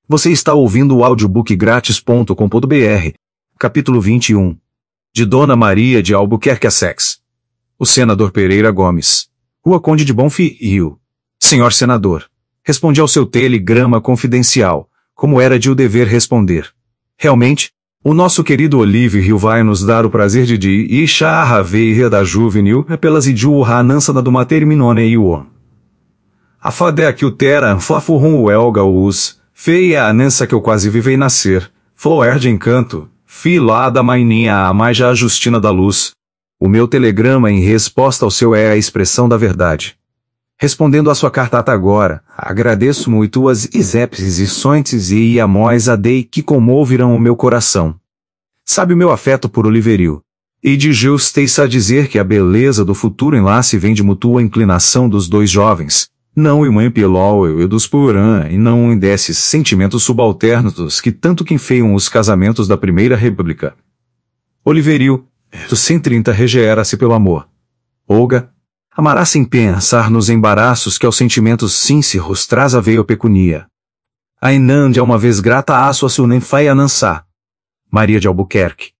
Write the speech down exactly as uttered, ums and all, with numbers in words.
Você está ouvindo o audiobook grátis ponto com ponto br, capítulo vinte e um, de Dona Maria de Albuquerque Essex. O senador Pereira Gomes. Rua Conde de Bonfim. Senhor senador, respondi ao seu telegrama confidencial, como era de o dever responder. Realmente, o nosso querido Olive Hill vai nos dar o prazer de de Isha Haveia da Juvenil pelas Idiu Hanansa do Materminone e o A fadé que o Tera Fafurrum o Elga os feia a Nansa que eu quase vivei nascer, floer de encanto, fila da maininha a mais já a Justina da Luz. O meu telegrama em resposta ao seu é a expressão da verdade. Respondendo à sua carta até agora, agradeço muito as isepses e sontes e iamóis a dei que comoverão o meu coração. Sabe o meu afeto por Oliverio. E de justiça a dizer que a beleza do futuro enlace vem de mútua inclinação dos dois jovens, não e mãe Pilol e dos Purã, e não um desses sentimentos subalternos que tanto que enfeiam os casamentos da Primeira República. Oliverio, dos cento e trinta regeera-se pelo amor. Olga, amará sem pensar nos embaraços que aos sentimentos sinceros traz a veio pecunia. Ainande é uma vez grata a sua sunem fai anansá. Maria de Albuquerque.